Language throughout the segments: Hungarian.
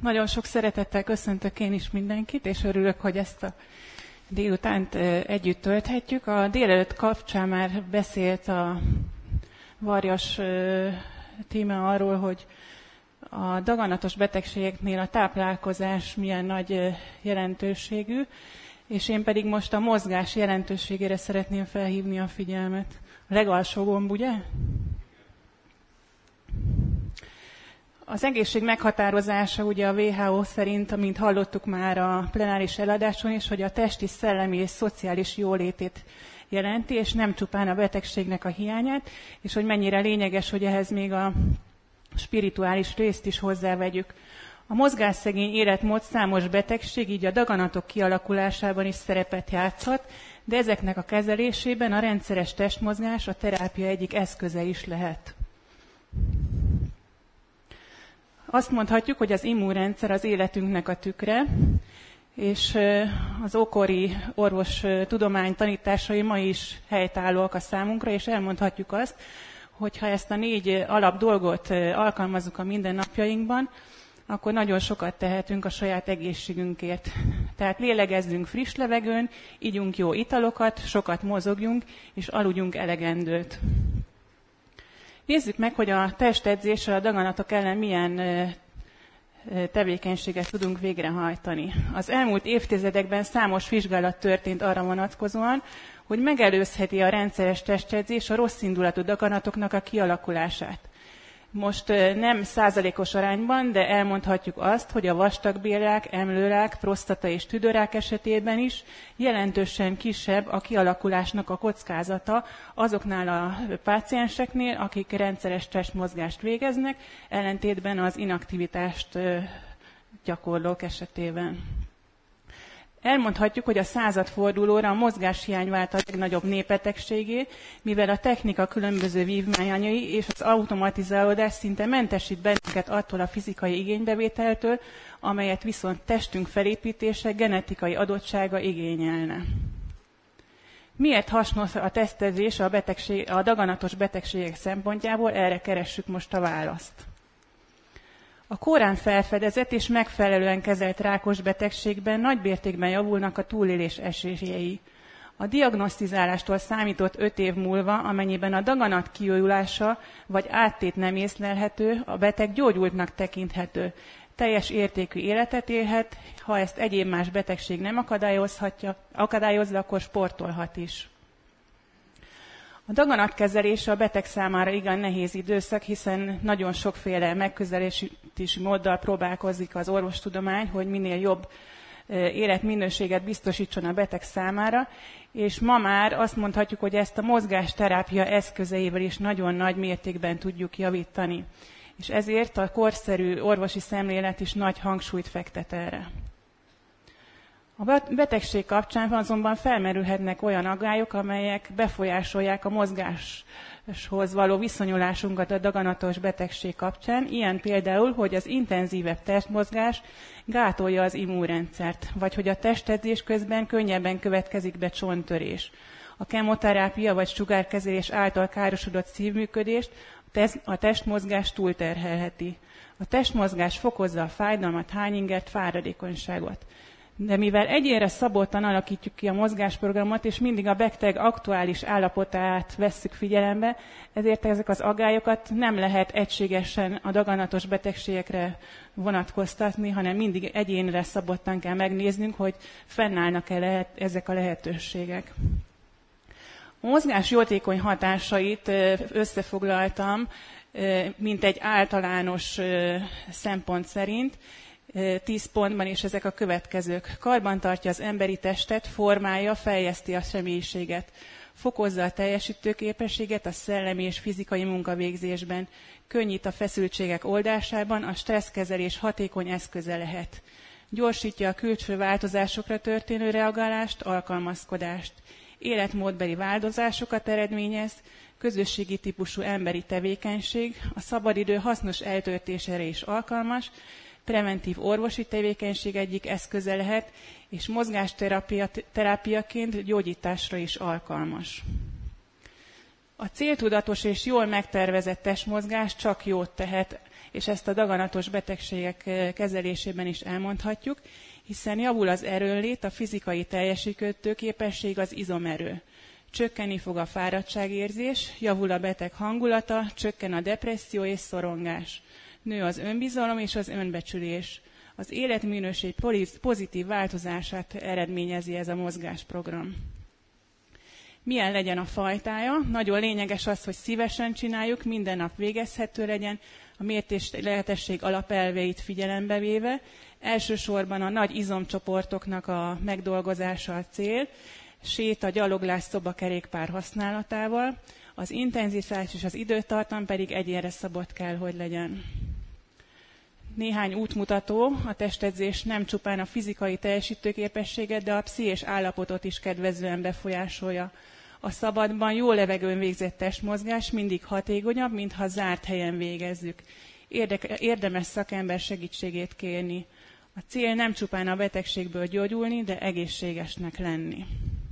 Nagyon sok szeretettel köszöntök én is mindenkit, és örülök, hogy ezt a délutánt együtt tölthetjük. A délelőtt kapcsán már beszélt a Varjas Tíme arról, hogy a daganatos betegségeknél a táplálkozás milyen nagy jelentőségű, és én pedig most a mozgás jelentőségére szeretném felhívni a figyelmet. A legalsó gomb, ugye? Az egészség meghatározása ugye a WHO szerint, amint hallottuk már a plenáris eladáson is, hogy a testi, szellemi és szociális jólétét jelenti, és nem csupán a betegségnek a hiányát, és hogy mennyire lényeges, hogy ehhez még a spirituális részt is hozzávegyük. A mozgásszegény életmód számos betegség, így a daganatok kialakulásában is szerepet játszhat, de ezeknek a kezelésében a rendszeres testmozgás a terápia egyik eszköze is lehet. Azt mondhatjuk, hogy az immunrendszer az életünknek a tükre, és az ókori orvostudomány tanításai ma is helytállóak a számunkra, és elmondhatjuk azt, hogy ha ezt a 4 alap dolgot alkalmazzuk a mindennapjainkban, akkor nagyon sokat tehetünk a saját egészségünkért. Tehát lélegezzünk friss levegőn, igyunk jó italokat, sokat mozogjunk, és aludjunk elegendőt. Nézzük meg, hogy a testedzéssel a daganatok ellen milyen tevékenységet tudunk végrehajtani. Az elmúlt évtizedekben számos vizsgálat történt arra vonatkozóan, hogy megelőzheti a rendszeres testedzés a rosszindulatú daganatoknak a kialakulását. Most nem százalékos arányban, de elmondhatjuk azt, hogy a vastagbélrák, emlőrák, prostata és tüdőrák esetében is jelentősen kisebb a kialakulásnak a kockázata azoknál a pácienseknél, akik rendszeres testmozgást végeznek, ellentétben az inaktivitást gyakorlók esetében. Elmondhatjuk, hogy a századfordulóra a mozgáshiány vált a legnagyobb népbetegségé, mivel a technika különböző vívmányai és az automatizálódás szinte mentesít bennünket attól a fizikai igénybevételtől, amelyet viszont testünk felépítése, genetikai adottsága igényelne. Miért hasznos a tesztezés a daganatos betegségek szempontjából? Erre keressük most a választ. A korán felfedezett és megfelelően kezelt rákos betegségben nagymértékben javulnak a túlélés esélyei. A diagnosztizálástól számított 5 év múlva, amennyiben a daganat kiújulása vagy áttét nem észlelhető, a beteg gyógyultnak tekinthető. Teljes értékű életet élhet, ha ezt egyéb más betegség nem akadályozza, akkor sportolhat is. A daganatkezelése a beteg számára igen nehéz időszak, hiszen nagyon sokféle megközelítési móddal próbálkozik az orvostudomány, hogy minél jobb életminőséget biztosítson a beteg számára, és ma már azt mondhatjuk, hogy ezt a mozgásterápia eszközeivel is nagyon nagy mértékben tudjuk javítani. És ezért a korszerű orvosi szemlélet is nagy hangsúlyt fektet erre. A betegség kapcsán azonban felmerülhetnek olyan aggályok, amelyek befolyásolják a mozgáshoz való viszonyulásunkat a daganatos betegség kapcsán. Ilyen például, hogy az intenzívebb testmozgás gátolja az immunrendszert, vagy hogy a testedzés közben könnyebben következik be csonttörés. A kemoterápia vagy sugárkezelés által károsodott szívműködést a testmozgás túlterhelheti. A testmozgás fokozza a fájdalmat, hányingert, fáradékonyságot. De mivel egyénre szabottan alakítjuk ki a mozgásprogramot, és mindig a beteg aktuális állapotát vesszük figyelembe, ezért ezek az aggályokat nem lehet egységesen a daganatos betegségekre vonatkoztatni, hanem mindig egyénre szabottan kell megnéznünk, hogy fennállnak-e ezek a lehetőségek. A mozgás jótékony hatásait összefoglaltam, mint egy általános szempont szerint, 10 pontban, és ezek a következők. Karbantartja az emberi testet, formálja, fejleszti a személyiséget. Fokozza a teljesítőképességet a szellemi és fizikai munkavégzésben. Könnyít a feszültségek oldásában, a stresszkezelés hatékony eszköze lehet. Gyorsítja a külső változásokra történő reagálást, alkalmazkodást. Életmódbeli változásokat eredményez, közösségi típusú emberi tevékenység, a szabadidő hasznos eltöltésére is alkalmas, preventív orvosi tevékenység egyik eszköze lehet, és mozgásterápiaként gyógyításra is alkalmas. A céltudatos és jól megtervezett testmozgás csak jót tehet, és ezt a daganatos betegségek kezelésében is elmondhatjuk, hiszen javul az erőnlét, a fizikai teljesítőképesség, az izomerő. Csökkenni fog a fáradtságérzés, javul a beteg hangulata, csökken a depresszió és szorongás. Nő az önbizalom és az önbecsülés. Az életminőség pozitív változását eredményezi ez a mozgásprogram. Milyen legyen a fajtája? Nagyon lényeges az, hogy szívesen csináljuk, minden nap végezhető legyen, a mértés lehetesség alapelveit figyelembe véve. Elsősorban a nagy izomcsoportoknak a megdolgozása a cél, séta, gyaloglás, szobakerékpár használatával, az intenzitás és az időtartam pedig egyénre szabott kell, hogy legyen. Néhány útmutató: a testedzés nem csupán a fizikai teljesítőképességet, de a pszichés állapotot is kedvezően befolyásolja. A szabadban, jó levegőn végzett testmozgás mindig hatékonyabb, mintha zárt helyen végezzük. Érdemes szakember segítségét kérni. A cél nem csupán a betegségből gyógyulni, de egészségesnek lenni.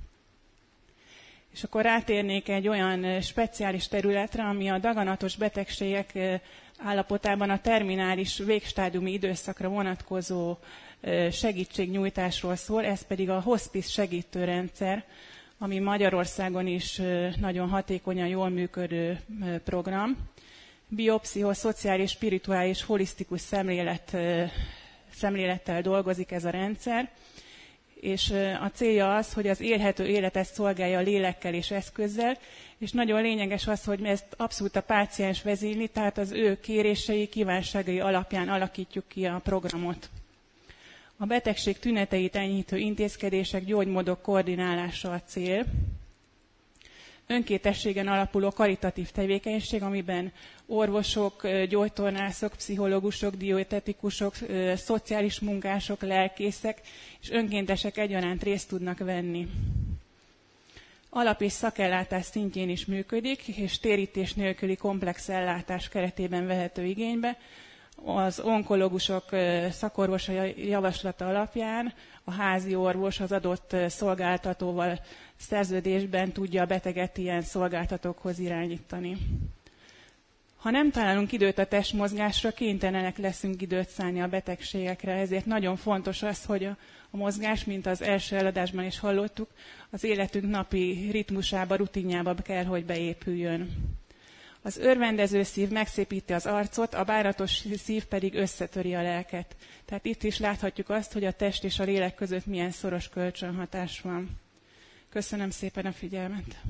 És akkor rátérnék egy olyan speciális területre, ami a daganatos betegségek állapotában a terminális végstádiumi időszakra vonatkozó segítségnyújtásról szól, ez pedig a hospice segítőrendszer, ami Magyarországon is nagyon hatékonyan, jól működő program. Biopszichoszociális, spirituális, holisztikus szemlélettel dolgozik ez a rendszer, és a célja az, hogy az élhető életet szolgálja a lélekkel és eszközzel, és nagyon lényeges az, hogy ezt abszolút a páciens vezényli, tehát az ő kérései, kívánságai alapján alakítjuk ki a programot. A betegség tüneteit enyhítő intézkedések, gyógymódok koordinálása a cél. Önkéntességen alapuló karitatív tevékenység, amiben orvosok, gyógytornászok, pszichológusok, dietetikusok, szociális munkások, lelkészek és önkéntesek egyaránt részt tudnak venni. Alap- és szakellátás szintjén is működik, és térítés nélküli komplex ellátás keretében vehető igénybe. Az onkológusok szakorvosa javaslata alapján a házi orvos az adott szolgáltatóval szerződésben tudja a beteget ilyen szolgáltatókhoz irányítani. Ha nem találunk időt a testmozgásra, kénytelenek leszünk időt szállni a betegségekre, ezért nagyon fontos az, hogy a mozgás, mint az első előadásban is hallottuk, az életünk napi ritmusába, rutinjába kell, hogy beépüljön. Az örvendező szív megszépíti az arcot, a bánatos szív pedig összetöri a lelket. Tehát itt is láthatjuk azt, hogy a test és a lélek között milyen szoros kölcsönhatás van. Köszönöm szépen a figyelmet!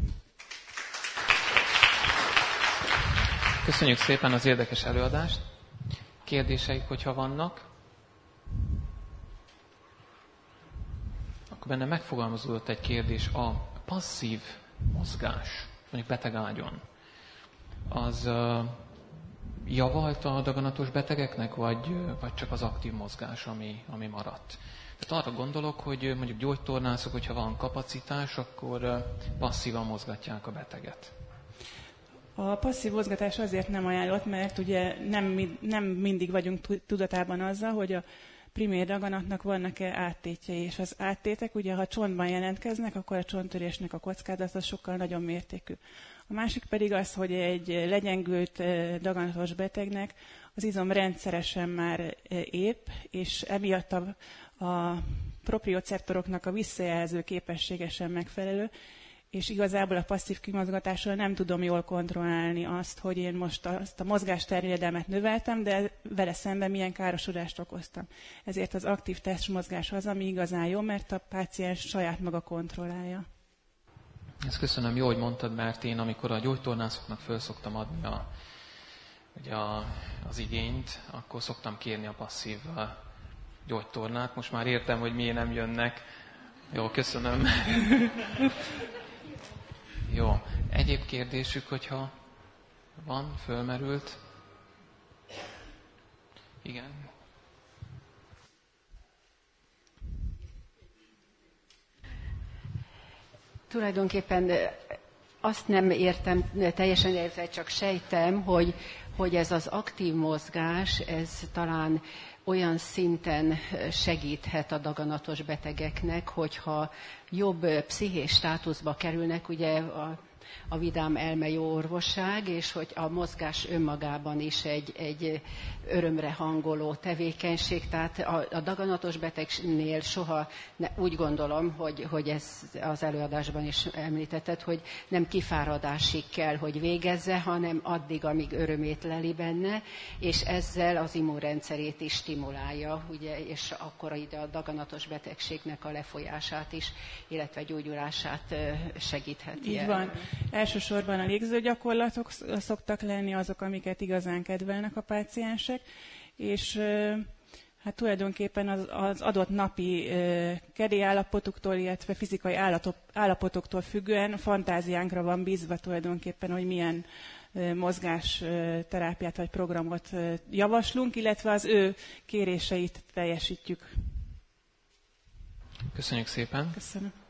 Köszönjük szépen az érdekes előadást. Kérdéseik, hogyha vannak? Akkor benne megfogalmazódott egy kérdés. A passzív mozgás, mondjuk betegágyon, az javalt a daganatos betegeknek, vagy csak az aktív mozgás, ami maradt? Tehát arra gondolok, hogy mondjuk gyógytornászok, hogyha van kapacitás, akkor passzívan mozgatják a beteget. A passzív mozgatás azért nem ajánlott, mert ugye nem mindig vagyunk tudatában azzal, hogy a primér daganatnak vannak-e áttétjei, és az áttétek, ugye ha csontban jelentkeznek, akkor a csonttörésnek a kockázata sokkal nagyobb mértékű. A másik pedig az, hogy egy legyengült daganatos betegnek az izom rendszeresen már épp, és emiatt a proprioceptoroknak a visszajelző képessége sem megfelelő, és igazából a passzív kimozgatással nem tudom jól kontrollálni azt, hogy én most azt a mozgásterjedelmet növeltem, de vele szemben milyen károsodást okoztam. Ezért az aktív testmozgás az, ami igazán jó, mert a páciens saját maga kontrollálja. Ezt köszönöm, jó, hogy mondtad, mert én amikor a gyógytornászoknak föl szoktam adni az igényt, akkor szoktam kérni a passzív gyógytornát. Most már értem, hogy miért nem jönnek. Jó, köszönöm. Jó. Egyéb kérdésük, hogyha van, fölmerült? Igen. Tulajdonképpen azt nem értem teljesen, illetve csak sejtem, hogy ez az aktív mozgás, ez talán olyan szinten segíthet a daganatos betegeknek, hogyha jobb pszichés státuszba kerülnek, ugye a vidám elme jó orvosság, és hogy a mozgás önmagában is egy örömre hangoló tevékenység. Tehát a daganatos betegnél soha úgy gondolom, hogy ez az előadásban is említetted, hogy nem kifáradásig kell, hogy végezze, hanem addig, amíg örömét leli benne, és ezzel az immunrendszerét is stimulálja, ugye, és akkor ide a daganatos betegségnek a lefolyását is, illetve gyógyulását segítheti. Így van. Elsősorban a légzőgyakorlatok szoktak lenni azok, amiket igazán kedvelnek a páciensek, és hát tulajdonképpen az adott napi kedélyállapotuktól, illetve fizikai állapotoktól függően fantáziánkra van bízva tulajdonképpen, hogy milyen mozgásterápiát vagy programot javaslunk, illetve az ő kéréseit teljesítjük. Köszönjük szépen! Köszönöm.